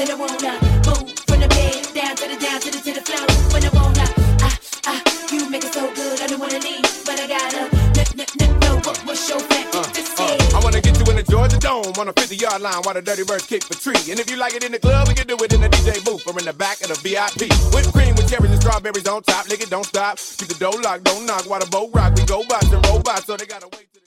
said I wanna move from the bed down to the floor. When I wanna, you make it so good, I don't wanna leave, but I gotta know what's your plan. I wanna get you in the Georgia Dome on a 50-yard line while the Dirty Birds kick for tree. And if you like it in the club, we can do it in the DJ booth or in the back of the VIP. Whipped cream with cherries and strawberries on top, lick it, don't stop. Keep the door locked, don't knock while the boat rock. We go bots and robots, so they gotta wait till